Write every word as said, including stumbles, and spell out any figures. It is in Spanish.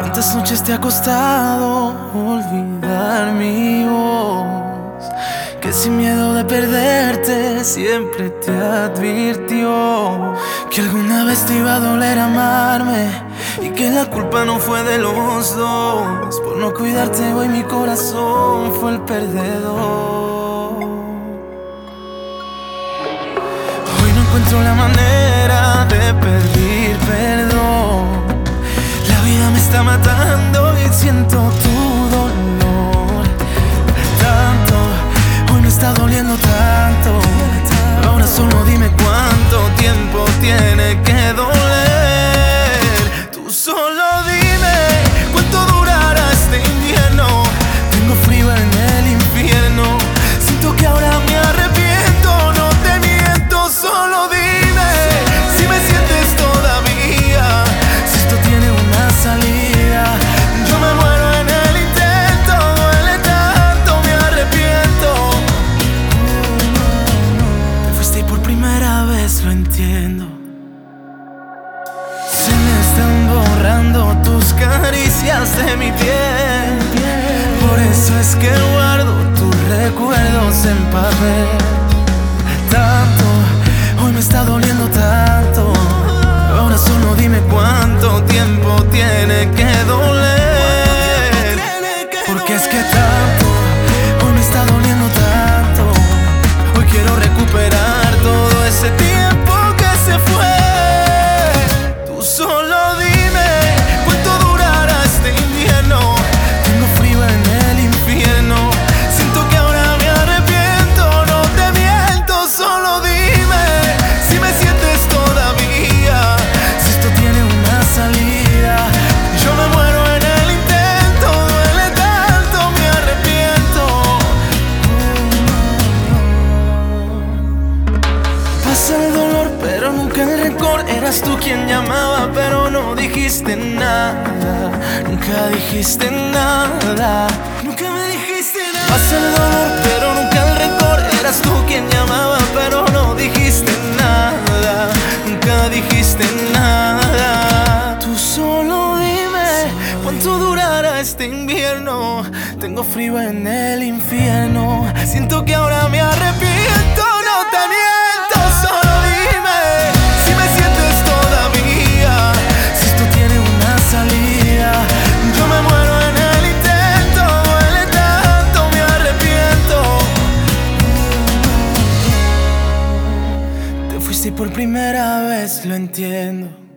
¿Cuántas noches te ha costado olvidar mi voz? Que sin miedo de perderte siempre te advirtió que alguna vez te iba a doler amarme y que la culpa no fue de los dos. Por no cuidarte hoy mi corazón fue el perdedor. Hoy no encuentro la manera de pedir perdón. La vida me está matando y siento tu dolor. Tanto, hoy me está doliendo tanto. Ahora solo dime cuánto tiempo tiene que doler. Tú solo dime cuánto durará este invierno. Tengo frío en el infierno. Siento que ahora me arrepiento. No te miento, solo dime si me sientes todavía. Si esto tiene una salida, yo me muero en el intento. Duele tanto, me arrepiento. Te fuiste y por primera vez lo entiendo. Se me están borrando tus caricias de mi piel. Por eso es que guardo tus recuerdos en papel. Tanto, hoy me está doliendo tanto. Ahora solo dime cuánto tiempo tiene que doler. Porque es que tanto, hoy me está doliendo tanto. Hoy quiero recuperar todo ese tiempo que se fue. Tú solo dime cuánto durará este invierno. Tengo frío en el infierno. Siento que ahora me arrepiento. No te miento, solo dime si me sientes todavía. Si esto tiene una salida, yo me muero en el intento. Duele tanto, me arrepiento. Pasa el dolor, pero nunca el rencor. Eras tú quien llamaba, pero no dijiste nada. Nunca dijiste nada. Nunca me dijiste nada. Pasa el dolor, pero nunca el rencor. Eras tú quien llamaba, pero no dijiste nada. Nunca dijiste nada. Tú solo dime cuánto durará este invierno. Tengo frío en el infierno. Siento que ahora me arrepiento. No te miento, solo dime si me sientes todavía. Si esto tiene una salida, yo me muero en el intento. Duele tanto, me arrepiento. Te fuiste y por primera vez lo entiendo.